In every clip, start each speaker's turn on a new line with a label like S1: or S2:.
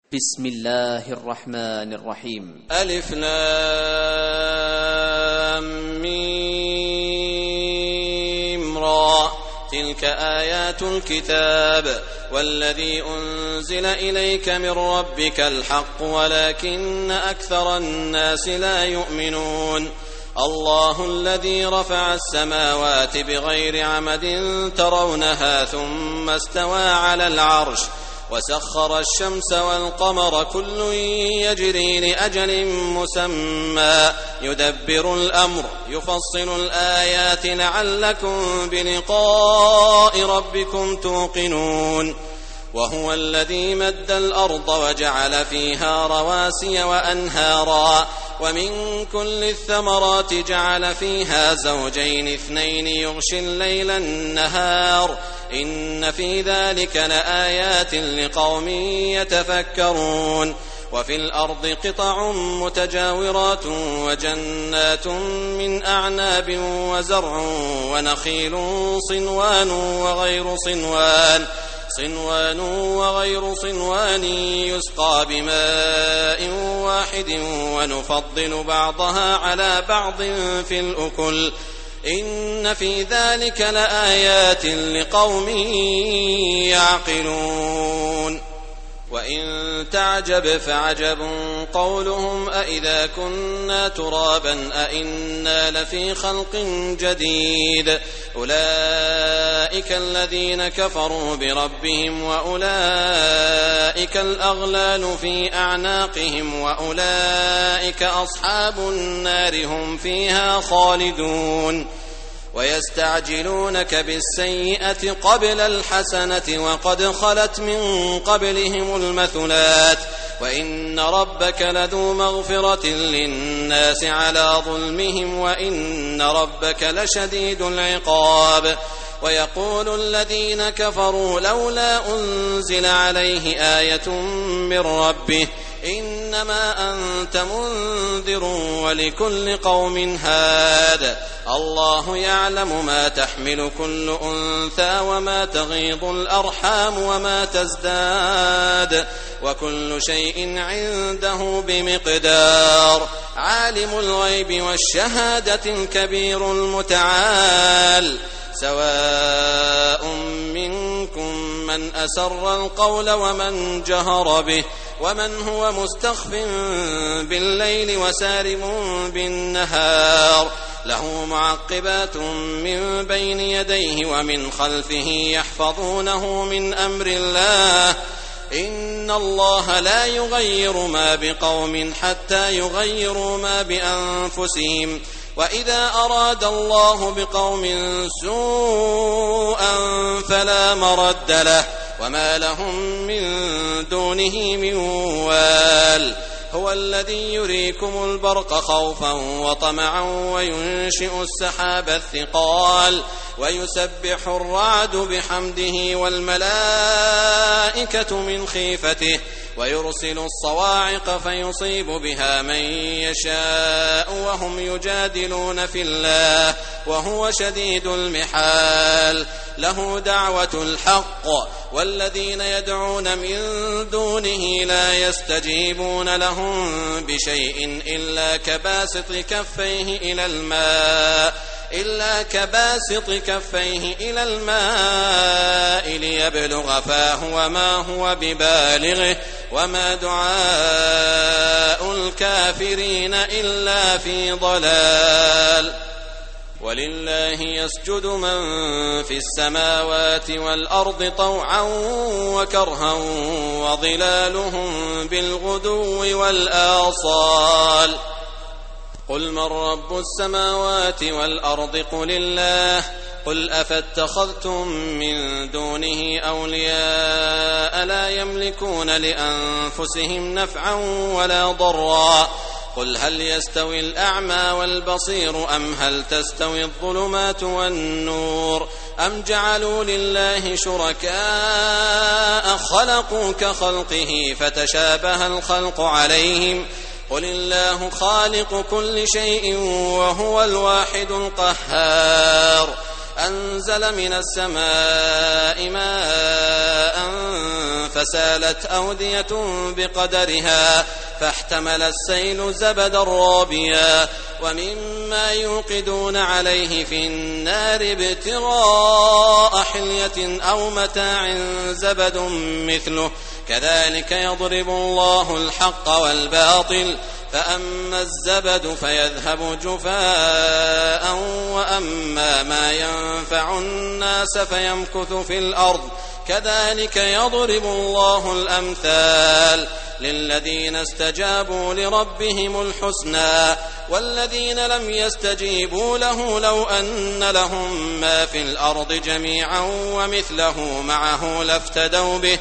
S1: بسم الله الرحمن الرحيم.
S2: ألف لام ميم را تلك آيات الكتاب والذي أنزل إليك من ربك الحق ولكن أكثر الناس لا يؤمنون. الله الذي رفع السماوات بغير عمد ترونها ثم استوى على العرش وسخر الشمس والقمر كل يجري لأجل مسمى يدبر الأمر يفصل الآيات لعلكم بلقاء ربكم توقنون. وهو الذي مد الأرض وجعل فيها رواسي وأنهارا ومن كل الثمرات جعل فيها زوجين اثنين يغشي الليل النهار إن في ذلك لآيات لقوم يتفكرون. وفي الأرض قطع متجاورات وجنات من أعناب وزرع ونخيل صنوان وغير صنوان يسقى بماء واحد ونفضل بعضها على بعض في الأكل إن في ذلك لآيات لقوم يعقلون. وإن تعجب فعجب قولهم أإذا كنا ترابا أإنا لفي خلق جديد أولئك الذين كفروا بربهم وأولئك الأغلال في أعناقهم وأولئك أصحاب النار هم فيها خالدون. ويستعجلونك بالسيئة قبل الحسنة وقد خلت من قبلهم المثلات وإن ربك لذو مغفرة للناس على ظلمهم وإن ربك لشديد العقاب. ويقول الذين كفروا لولا أنزل عليه آية من ربه إنما أنت منذر ولكل قوم هاد الله يعلم ما تحمل كل أنثى وما تغيض الأرحام وما تزداد وكل شيء عنده بمقدار. عالم الغيب والشهادة الكبير المتعال سواء منكم من أسر القول ومن جهر به ومن هو مستخف بالليل وسارب بالنهار له معقبات من بين يديه ومن خلفه يحفظونه من أمر الله إن الله لا يغير ما بقوم حتى يغيروا ما بأنفسهم وإذا أراد الله بقوم سوءا فلا مرد له وما لهم من دونه من وال. هو الذي يريكم البرق خوفا وطمعا وينشئ السحاب الثقال ويسبح الرعد بحمده والملائكة من خيفته ويرسل الصواعق فيصيب بها من يشاء وهم يجادلون في الله وهو شديد المحال. له دعوة الحق والذين يدعون من دونه لا يستجيبون لهم بشيء إلا كباسط كفيه إلى الماء ليبلغ فاه وما هو ببالغه وما دعاء الكافرين إلا في ضلال. ولله يسجد من في السماوات والأرض طوعا وكرها وظلالهم بالغدو والآصال. قل من رب السماوات والأرض قل الله قل أفاتخذتم من دونه أولياء لا يملكون لأنفسهم نفعا ولا ضرا قل هل يستوي الأعمى والبصير أم هل تستوي الظلمات والنور أم جعلوا لله شركاء خلقوا كخلقه فتشابه الخلق عليهم قل الله خالق كل شيء وهو الواحد القهار. أنزل من السماء ماء فسالت أودية بقدرها فاحتمل السيل زبدا رابيا ومما يوقدون عليه في النار ابتغاء حلية أو متاع زبد مثله كذلك يضرب الله الحق والباطل فأما الزبد فيذهب جفاء وأما ما ينفع الناس فيمكث في الأرض كذلك يضرب الله الأمثال للذين استجابوا لربهم الحسنى والذين لم يستجيبوا له لو أن لهم ما في الأرض جميعا ومثله معه لافتدوا به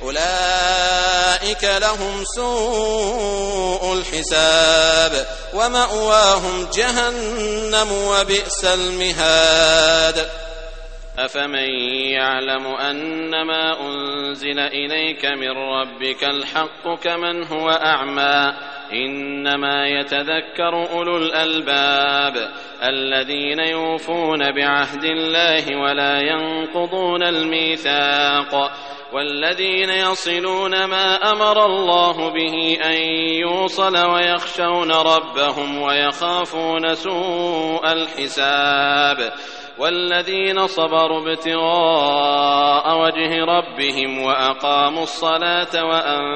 S2: أولئك لهم سوء الحساب ومأواهم جهنم وبئس المهاد.
S3: أفمن يعلم أنما أنزل إليك من ربك الحق كمن هو أعمى إنما يتذكر أولو الألباب الذين يوفون بعهد الله ولا ينقضون الميثاق والذين يصلون ما أمر الله به أن يوصل ويخشون ربهم ويخافون سوء الحساب والذين صبروا ابتغاء وجه ربهم وأقاموا الصلاة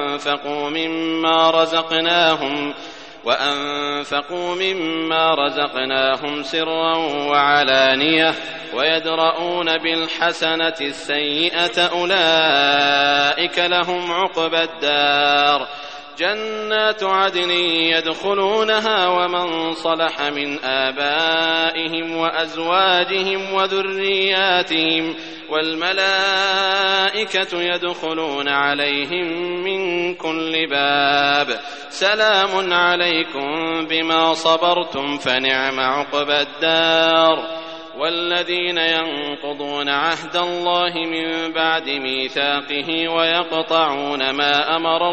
S3: وأنفقوا مما رزقناهم سرا وعلانية ويدرؤون بالحسنة السيئة أولئك لهم عقبى الدار جنات عدن يدخلونها ومن صلح من آبائهم وأزواجهم وذرياتهم والملائكة يدخلون عليهم من كل باب سلام عليكم بما صبرتم فنعم عقبى الدار. والذين ينقضون عهد الله من بعد ميثاقه ويقطعون ما أمر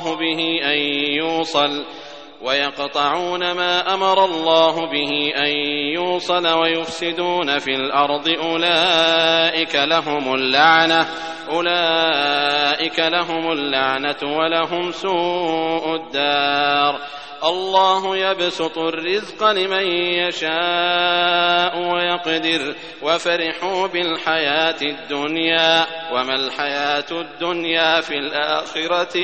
S3: الله به أن يوصل ويفسدون في الأرض أولئك لهم اللعنة ولهم سوء الدار. الله يبسط الرزق لمن يشاء ويقدر وفرحوا بالحياة الدنيا وما الحياة الدنيا في الآخرة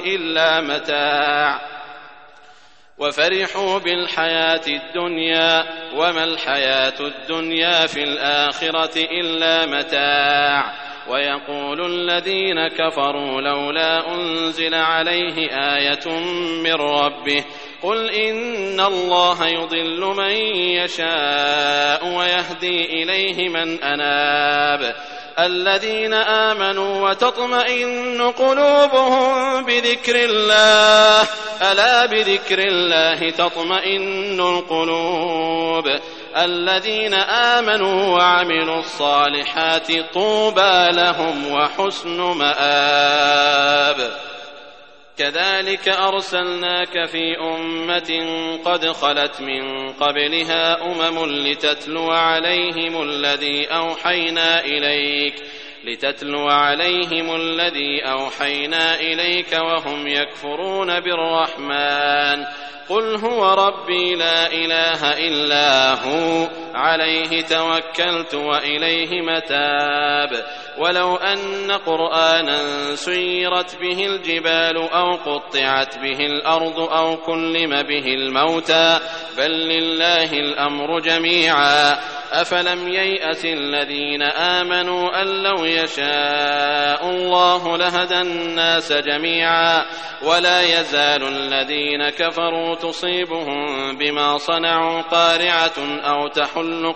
S3: إلا متاع ويقول الذين كفروا لولا أنزل عليه آية من ربه قل إن الله يضل من يشاء ويهدي إليه من أناب الذين آمنوا وتطمئن قلوبهم بذكر الله ألا بذكر الله تطمئن القلوب الذين آمنوا وعملوا الصالحات طوبى لهم وحسن مآب. كذلك أرسلناك في أمة قد خلت من قبلها أمم لتتلو عليهم الذي أوحينا إليك وهم يكفرون بالرحمن قل هو ربي لا إله إلا هو عليه توكلت وإليه متاب. ولو أن قرآنا سيرت به الجبال أو قطعت به الأرض أو كلم به الموتى بل لله الأمر جميعا أفلم ييأس الذين آمنوا أن لو يشاء الله لهدى الناس جميعا ولا يزال الذين كفروا تصيبهم بما صنعوا قارعة أو تحل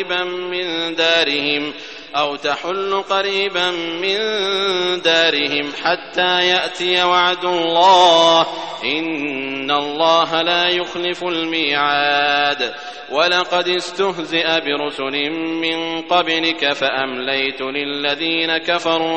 S3: قريبا من دارهم حتى يأتي وعد الله إن الله لا يخلف الميعاد. ولقد استهزئ برسل من قبلك فأمليت للذين كفروا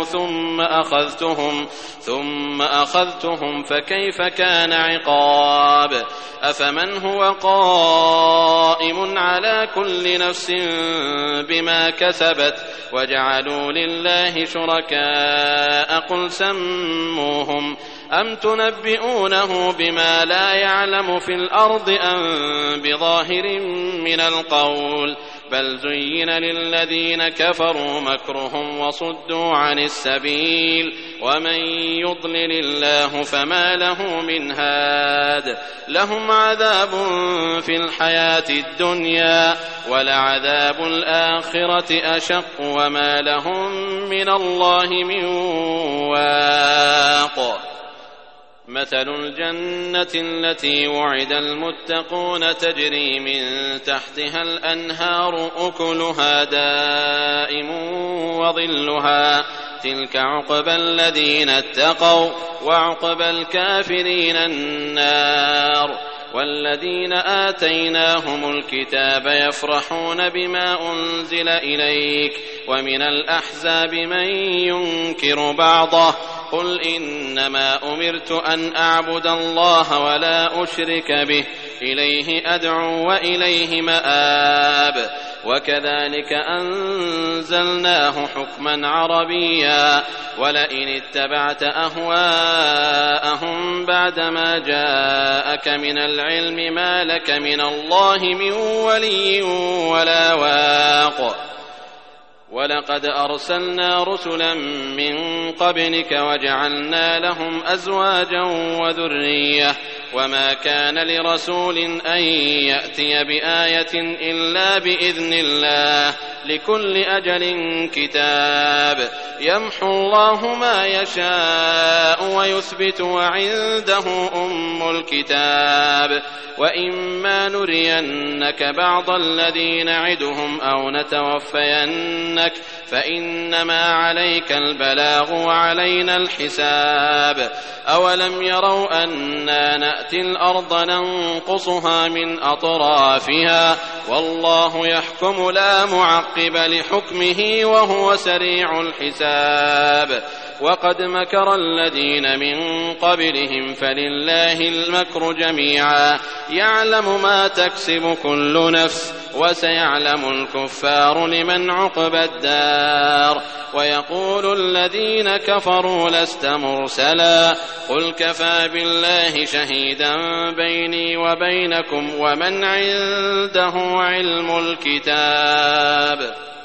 S3: ثم أخذتهم فكيف كان عقاب. أفمن هو قائم على كل نفس بما كسبت وجعلوا لله شركاء قل سموهم أم تنبئونه بما لا يعلم في الأرض أم بظاهر من القول بل زين للذين كفروا مكرهم وصدوا عن السبيل ومن يضلل الله فما له من هاد لهم عذاب في الحياة الدنيا ولعذاب الآخرة أشق وما لهم من الله من واق مثل الجنة التي وعد المتقون تجري من تحتها الأنهار أكلها دائم وظلها تلك عقبى الذين اتقوا وعقبى الكافرين النار والذين آتيناهم الكتاب يفرحون بما أنزل إليك ومن الأحزاب من ينكر بعضه قل إنما أمرت أن أعبد الله ولا أشرك به إليه أدعو وإليه مآب وكذلك أنزلناه حكما عربيا ولئن اتبعت أهواءهم بعدما جاءك من العلم ما لك من الله من ولي ولا واق ولقد أرسلنا رسلا من قبلك وجعلنا لهم أزواجا وذرية وما كان لرسول أن يأتي بآية إلا بإذن الله لكل أجل كتاب يمحو الله ما يشاء ويثبت وعنده أم الكتاب وإما نرينك بعض الذي نعدهم أو نتوفينك فإنما عليك البلاغ وعلينا الحساب أولم يروا أنا نأتي الأرض ننقصها من أطرافها والله يحكم لا معقب لحكمه وهو سريع الحساب وقد مكر الذين من قبلهم فلله المكر جميعا يعلم ما تكسب كل نفس وسيعلم الكفار لمن عقبى الدار ويقول الذين كفروا لست مرسلا قل كفى بالله شهيدا بيني وبينكم ومن عنده علم الكتاب